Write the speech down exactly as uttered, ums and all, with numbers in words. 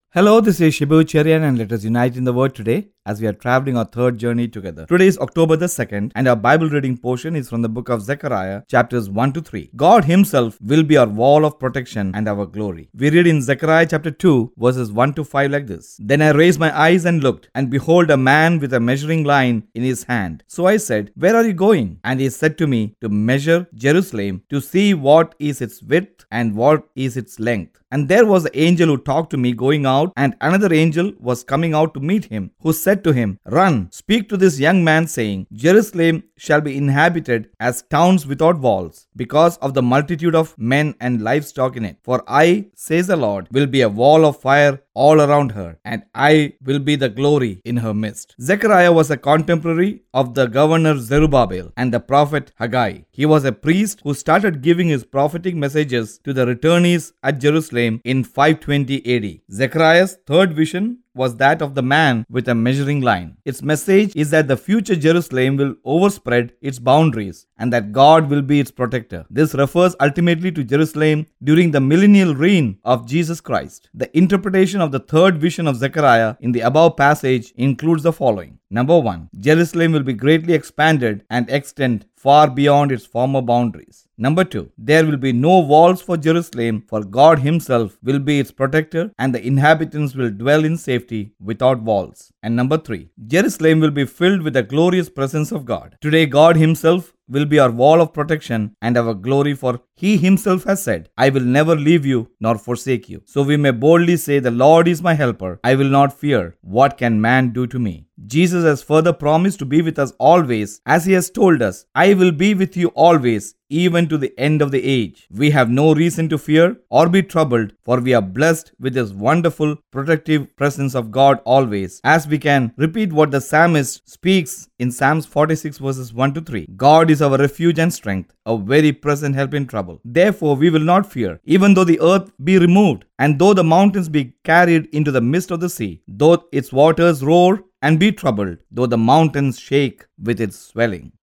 Hello, this is Shibu Cherian and let us unite in the word today as we are traveling our third journey together. Today is October the second and our Bible reading portion is from the book of Zechariah chapters one to three. God himself will be our wall of protection and our glory. We read in Zechariah chapter two verses one to five like this. Then I raised my eyes and looked, and behold, a man with a measuring line in his hand. So I said, Where are you going? And he said to me, To measure Jerusalem, to see what is its width and what is its length. And there was an angel who talked to me going out, and another angel was coming out to meet him, who said to him, Run, speak to this young man, saying, Jerusalem shall be inhabited as towns without walls, because of the multitude of men and livestock in it. For I, says the Lord, will be a wall of fire all around her, and I will be the glory in her midst. Zechariah was a contemporary of the governor Zerubbabel and the prophet Haggai. He was a priest who started giving his prophetic messages to the returnees at Jerusalem in five twenty A D. Zechariah's third vision was that of the man with a measuring line. Its message is that the future Jerusalem will overspread its boundaries and that God will be its protector. This refers ultimately to Jerusalem during the millennial reign of Jesus Christ. The interpretation of the third vision of Zechariah in the above passage includes the following. Number one, Jerusalem will be greatly expanded and extend far beyond its former boundaries. Number two, there will be no walls for Jerusalem, for God himself will be its protector and the inhabitants will dwell in safety without walls. And number three, Jerusalem will be filled with the glorious presence of God. Today, God himself will be our wall of protection and our glory, for he himself has said, I will never leave you nor forsake you. So we may boldly say, the Lord is my helper. I will not fear. What can man do to me? Jesus has further promised to be with us always, as he has told us, I will be with you always, even to the end of the age. We have no reason to fear or be troubled, for we are blessed with this wonderful protective presence of God always, as we can repeat what the psalmist speaks in Psalms forty-six verses one to three. God is our refuge and strength, a very present help in trouble. Therefore we will not fear, even though the earth be removed, and though the mountains be carried into the midst of the sea, though its waters roar and be troubled, though the mountains shake with its swelling.